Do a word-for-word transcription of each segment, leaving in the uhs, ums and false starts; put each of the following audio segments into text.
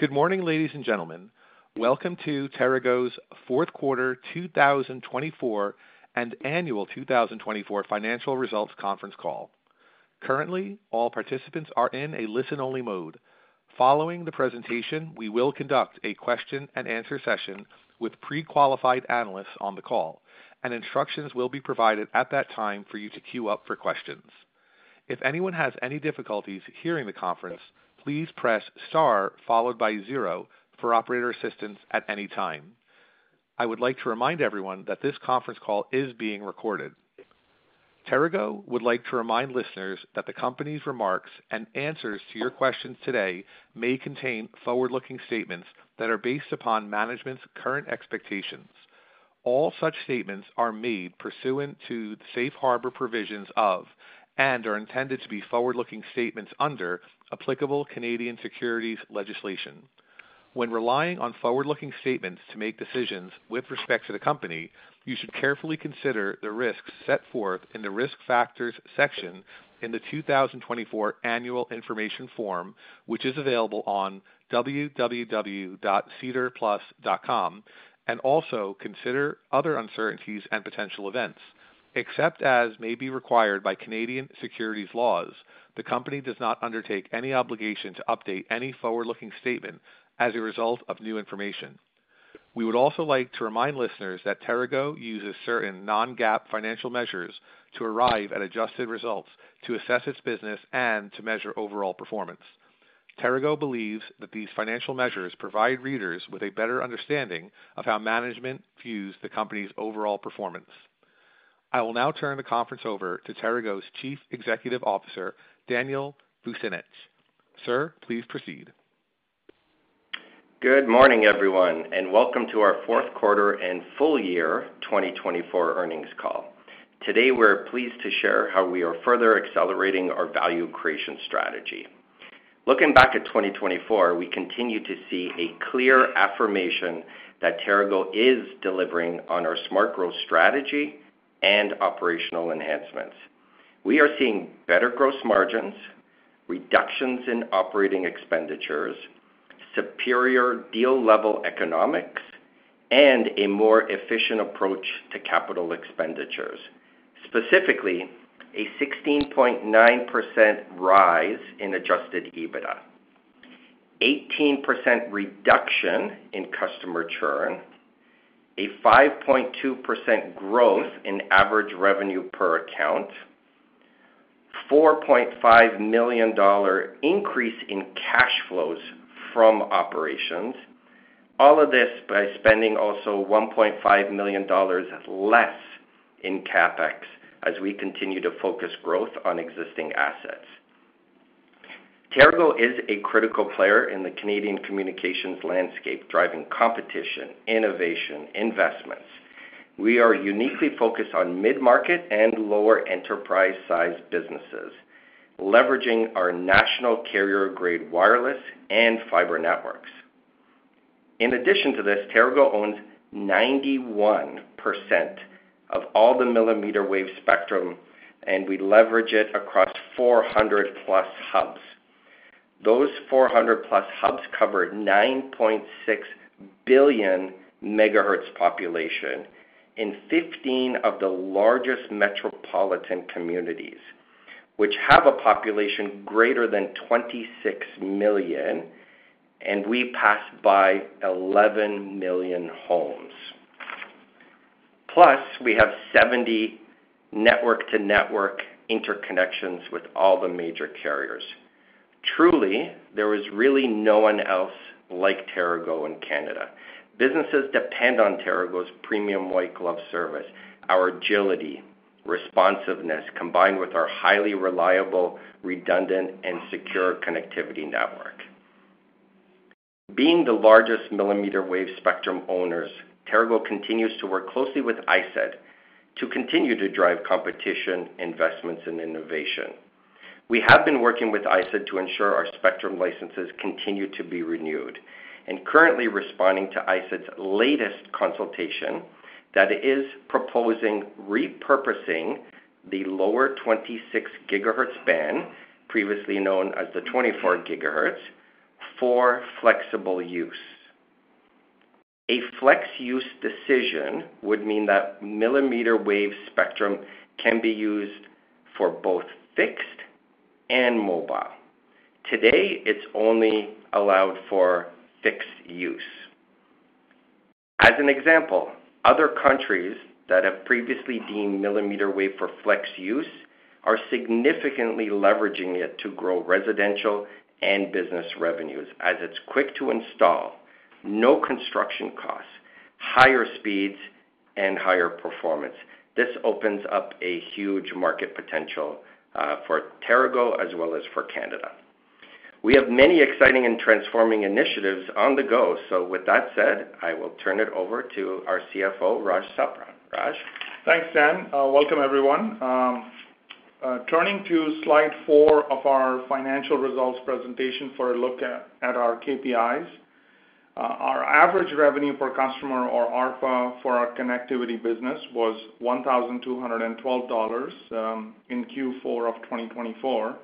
Good morning, ladies and gentlemen. Welcome to TeraGo's fourth quarter two thousand twenty-four and annual two thousand twenty-four financial results conference call. Currently, all participants are in a listen-only mode. Following the presentation, we will conduct a question-and-answer session with pre-qualified analysts on the call, and instructions will be provided at that time for you to queue up for questions. If anyone has any difficulties hearing the conference, please press star followed by zero for operator assistance at any time. I would like to remind everyone that this conference call is being recorded. TeraGo would like to remind listeners that the company's remarks and answers to your questions today may contain forward-looking statements that are based upon management's current expectations. All such statements are made pursuant to the safe harbor provisions of and are intended to be forward-looking statements under applicable Canadian securities legislation. When relying on forward-looking statements to make decisions with respect to the company, you should carefully consider the risks set forth in the Risk Factors section in the two thousand twenty-four Annual Information Form, which is available on w w w dot cedar plus dot com, and also consider other uncertainties and potential events. Except as may be required by Canadian securities laws, the company does not undertake any obligation to update any forward-looking statement as a result of new information. We would also like to remind listeners that TeraGo uses certain non-GAAP financial measures to arrive at adjusted results to assess its business and to measure overall performance. TeraGo believes that these financial measures provide readers with a better understanding of how management views the company's overall performance. I will now turn the conference over to TeraGo's Chief Executive Officer, Daniel Vucinic. Sir, please proceed. Good morning, everyone, and welcome to our fourth quarter and full year twenty twenty-four earnings call. Today, we're pleased to share how we are further accelerating our value creation strategy. Looking back at twenty twenty-four, we continue to see a clear affirmation that TeraGo is delivering on our smart growth strategy and operational enhancements. We are seeing better gross margins, reductions in operating expenditures, superior deal-level economics, and a more efficient approach to capital expenditures. Specifically, a sixteen point nine percent rise in adjusted EBITDA, eighteen percent reduction in customer churn, a five point two percent growth in average revenue per account, four point five million dollars increase in cash flows from operations, all of this by spending also one point five million dollars less in CapEx as we continue to focus growth on existing assets. TeraGo is a critical player in the Canadian communications landscape, driving competition, innovation, investments. We are uniquely focused on mid-market and lower enterprise-sized businesses, leveraging our national carrier-grade wireless and fiber networks. In addition to this, TeraGo owns ninety-one percent of all the millimeter wave spectrum, and we leverage it across four hundred plus hubs. Those four hundred plus hubs cover nine point six billion megahertz population in fifteen of the largest metropolitan communities, which have a population greater than twenty-six million, and we pass by eleven million homes. Plus, we have seventy network-to-network interconnections with all the major carriers. Truly, there is really no one else like TeraGo in Canada. Businesses depend on TeraGo's premium white glove service, our agility, responsiveness, combined with our highly reliable, redundant, and secure connectivity network. Being the largest millimeter wave spectrum owners, TeraGo continues to work closely with I S E D to continue to drive competition, investments, and innovation. We have been working with I S E D to ensure our spectrum licenses continue to be renewed, and currently responding to I S E D's latest consultation that is proposing repurposing the lower twenty-six gigahertz band, previously known as the twenty-four gigahertz, for flexible use. A flex use decision would mean that millimeter wave spectrum can be used for both fixed and mobile. Today, it's only allowed for fixed use. As an example, other countries that have previously deemed millimeter wave for flex use are significantly leveraging it to grow residential and business revenues, as it's quick to install, no construction costs, higher speeds, and higher performance. This opens up a huge market potential uh, for TeraGo as well as for Canada. We have many exciting and transforming initiatives on the go. So with that said, I will turn it over to our C F O, Raj Sapra. Raj? Thanks, Dan. Uh, welcome, everyone. Um, uh, turning to slide four of our financial results presentation for a look at, at our K P Is. Uh, our average revenue per customer, or A R P A, for our connectivity business was one thousand two hundred twelve dollars um, in Q four of twenty twenty-four,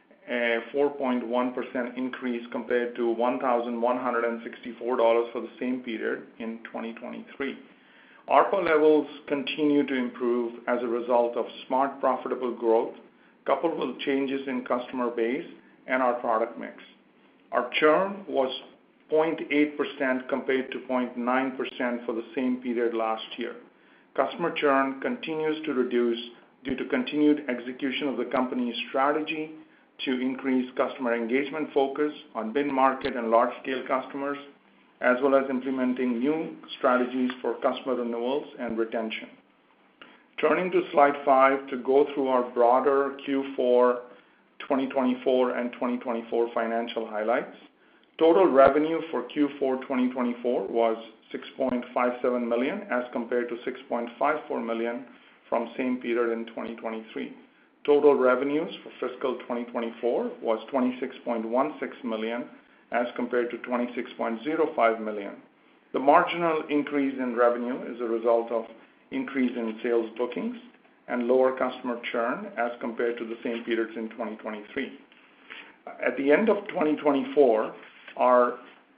a four point one percent increase compared to one thousand one hundred sixty-four dollars for the same period in twenty twenty-three. A R P A levels continue to improve as a result of smart, profitable growth, coupled with changes in customer base and our product mix. Our churn was zero point eight percent compared to zero point nine percent for the same period last year. Customer churn continues to reduce due to continued execution of the company's strategy to increase customer engagement focus on mid-market and large-scale customers, as well as implementing new strategies for customer renewals and retention. Turning to slide five to go through our broader Q four twenty twenty-four and twenty twenty-four financial highlights. Total revenue for Q four twenty twenty-four was six point five seven million dollars as compared to six point five four million dollars from same period in twenty twenty-three. Total revenues for fiscal twenty twenty-four was twenty-six point one six million dollars as compared to twenty-six point zero five million dollars. The marginal increase in revenue is a result of increase in sales bookings and lower customer churn as compared to the same periods in twenty twenty-three. At the end of twenty twenty-four, our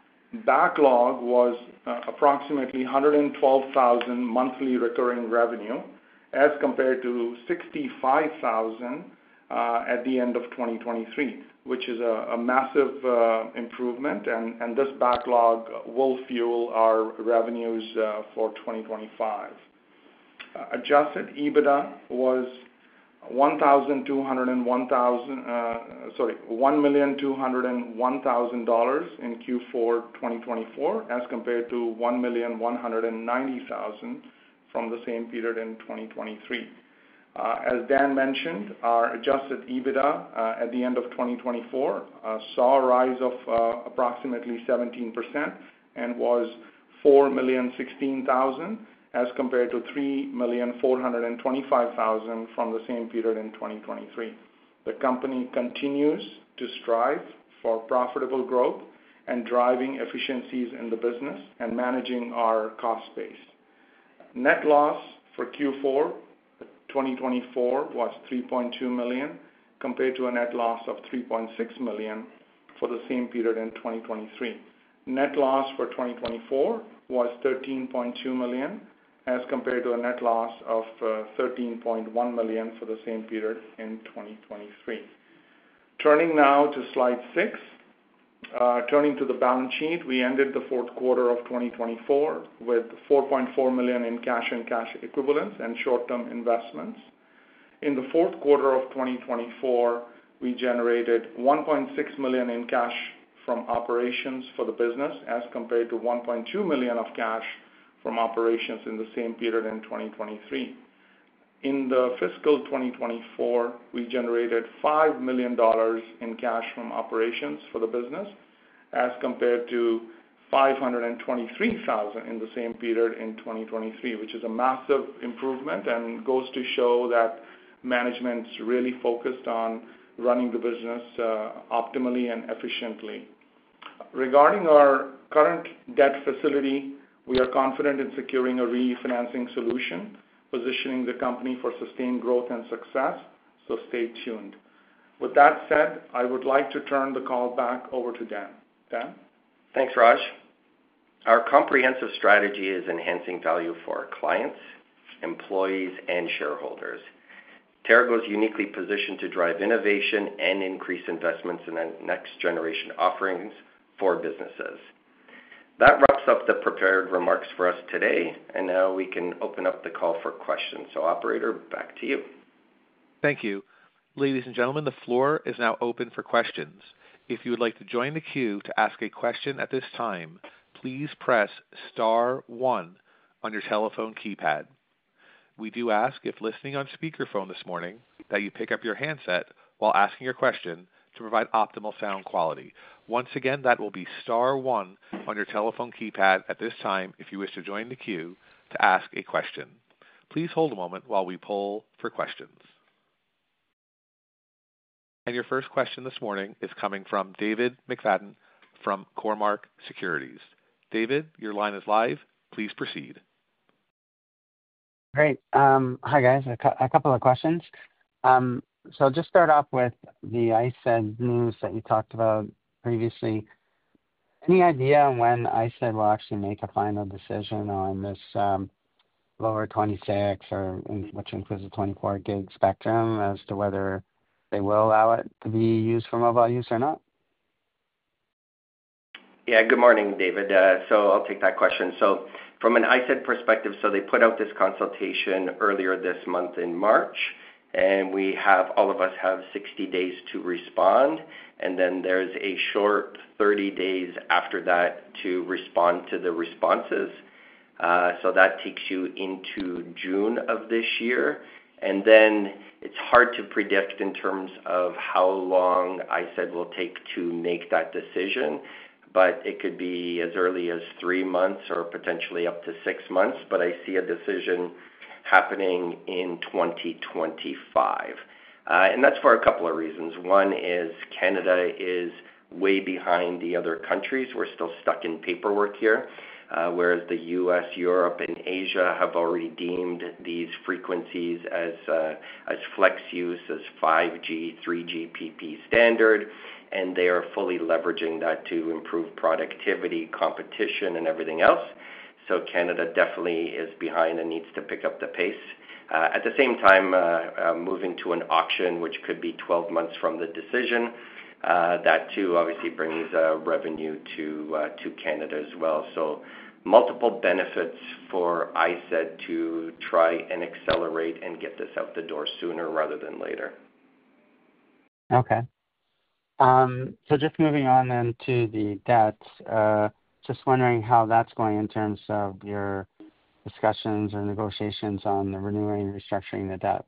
backlog was uh, approximately one hundred twelve thousand monthly recurring revenue as compared to sixty-five thousand uh, at the end of twenty twenty-three, which is a, a massive uh, improvement, and, and this backlog will fuel our revenues uh, for twenty twenty-five. Uh, adjusted EBITDA was one thousand two hundred one thousand, uh, sorry, one million two hundred one thousand dollars in Q four twenty twenty-four as compared to one million one hundred ninety thousand from the same period in twenty twenty-three. Uh, as Dan mentioned, our adjusted EBITDA uh, at the end of twenty twenty-four uh, saw a rise of uh, approximately seventeen percent and was four million sixteen thousand as compared to three million four hundred twenty-five thousand from the same period in twenty twenty-three. The company continues to strive for profitable growth and driving efficiencies in the business and managing our cost base. Net loss for Q four twenty twenty-four was three point two million dollars compared to a net loss of three point six million dollars for the same period in twenty twenty-three. Net loss for twenty twenty-four was thirteen point two million dollars as compared to a net loss of uh, thirteen point one million dollars for the same period in twenty twenty-three. Turning now to slide six. Uh, turning to the balance sheet, we ended the fourth quarter of twenty twenty-four with four point four million dollars in cash and cash equivalents and short-term investments. In the fourth quarter of twenty twenty-four, we generated one point six million dollars in cash from operations for the business as compared to one point two million dollars of cash from operations in the same period in twenty twenty-three. In the fiscal twenty twenty-four, we generated five million dollars in cash from operations for the business as compared to five hundred twenty-three thousand dollars in the same period in twenty twenty-three, which is a massive improvement and goes to show that management's really focused on running the business uh, optimally and efficiently. Regarding our current debt facility, we are confident in securing a refinancing solution, positioning the company for sustained growth and success, so stay tuned. With that said, I would like to turn the call back over to Dan. Dan? Thanks, Raj. Our comprehensive strategy is enhancing value for our clients, employees, and shareholders. TeraGo is uniquely positioned to drive innovation and increase investments in next-generation offerings for businesses. That wraps up the prepared remarks for us today, and now we can open up the call for questions. So, operator, back to you. Thank you. Ladies and gentlemen, the floor is now open for questions. If you would like to join the queue to ask a question at this time, please press star one on your telephone keypad. We do ask, if listening on speakerphone this morning, that you pick up your handset while asking your question to provide optimal sound quality. Once again, that will be star one on your telephone keypad at this time if you wish to join the queue to ask a question. Please hold a moment while we poll for questions. And your first question this morning is coming from David McFadden from Cormark Securities. David, your line is live. Please proceed. Great. Um, hi, guys. A, cu- a couple of questions. Um, so just start off with the I S E D news that you talked about previously. Any idea when I S E D will actually make a final decision on this um, lower twenty-six, or which includes the twenty-four gig spectrum, as to whether they will allow it to be used for mobile use or not? Yeah, good morning, David. Uh, so I'll take that question. So from an I S E D perspective, so they put out this consultation earlier this month in March, and we have, all of us have sixty days to respond, and then there's a short thirty days after that to respond to the responses. Uh, so that takes you into June of this year. And then it's hard to predict in terms of how long I S E D will take to make that decision, but it could be as early as three months or potentially up to six months. But I see a decision happening in twenty twenty-five. Uh, and that's for a couple of reasons. One is Canada is way behind the other countries. We're still stuck in paperwork here, uh, whereas the U S, Europe, and Asia have already deemed these frequencies as, uh, as flex use, as five G, three G P P standard, and they are fully leveraging that to improve productivity, competition, and everything else. So Canada definitely is behind and needs to pick up the pace. Uh, at the same time, uh, uh, moving to an auction, which could be twelve months from the decision, uh, that too obviously brings uh, revenue to uh, to Canada as well. So multiple benefits for I S E D to try and accelerate and get this out the door sooner rather than later. Okay. Um, so just moving on then to the debt, uh, just wondering how that's going in terms of your discussions or negotiations on the renewing and restructuring the debt.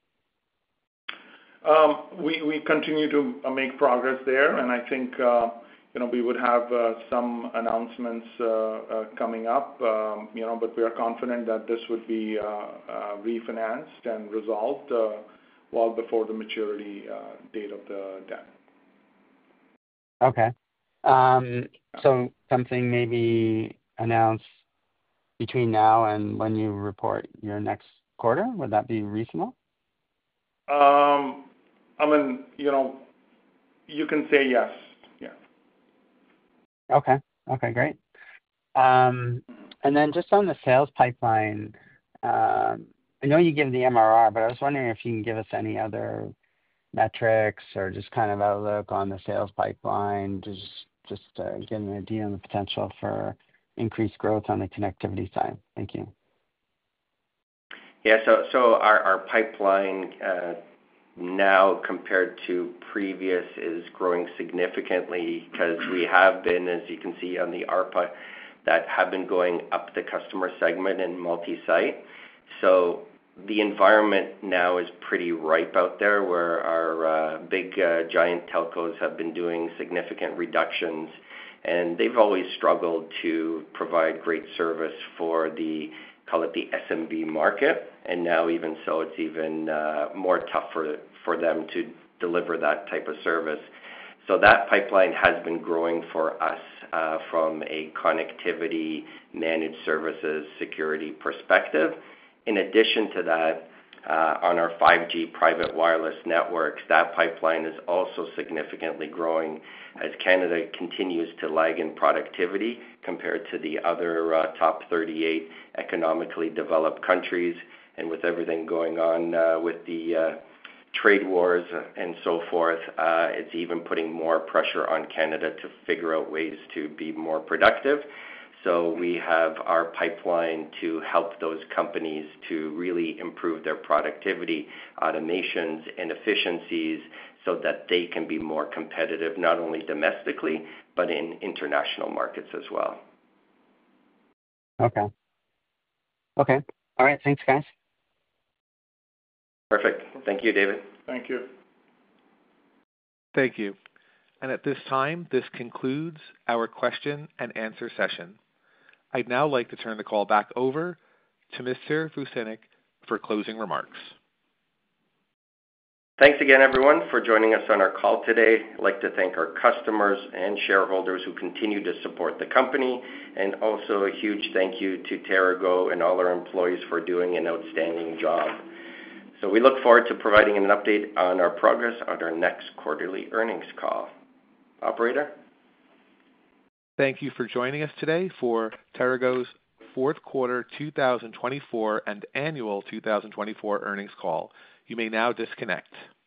Um, we, we continue to uh, make progress there, and I think uh, you know we would have uh, some announcements uh, uh, coming up. Um, you know, but we are confident that this would be uh, uh, refinanced and resolved uh, well before the maturity uh, date of the debt. Okay. Um, so something maybe announced between now and when you report your next quarter, would that be reasonable? Um, I mean, you know, you can say yes. Yeah. Okay. Okay, great. Um, and then just on the sales pipeline, um, I know you give the M R R, but I was wondering if you can give us any other metrics or just kind of outlook on the sales pipeline, just just uh, get an idea on the potential for increased growth on the connectivity side. Thank you. Yeah, so so our, our pipeline uh, now compared to previous is growing significantly because we have been, as you can see on the A R P A, that have been going up the customer segment and multi-site. So the environment now is pretty ripe out there, where our uh, big uh, giant telcos have been doing significant reductions, and they've always struggled to provide great service for the, call it the S M B market, and now even so it's even uh, more tough for, for them to deliver that type of service. So that pipeline has been growing for us uh, from a connectivity, managed services, security perspective. In addition to that, uh, on our five G private wireless networks. That pipeline is also significantly growing as Canada continues to lag in productivity compared to the other uh, top thirty-eight economically developed countries. And with everything going on uh, with the uh, trade wars and so forth, uh, it's even putting more pressure on Canada to figure out ways to be more productive. So we have our pipeline to help those companies to really improve their productivity, automations, and efficiencies so that they can be more competitive, not only domestically, but in international markets as well. Okay. Okay. All right. Thanks, guys. Perfect. Thank you, David. Thank you. Thank you. And at this time, this concludes our question and answer session. I'd now like to turn the call back over to Mister Vucinic for closing remarks. Thanks again, everyone, for joining us on our call today. I'd like to thank our customers and shareholders who continue to support the company, and also a huge thank you to TeraGo and all our employees for doing an outstanding job. So we look forward to providing an update on our progress on our next quarterly earnings call. Operator? Thank you for joining us today for TeraGo's fourth quarter two thousand twenty-four and annual two thousand twenty-four earnings call. You may now disconnect.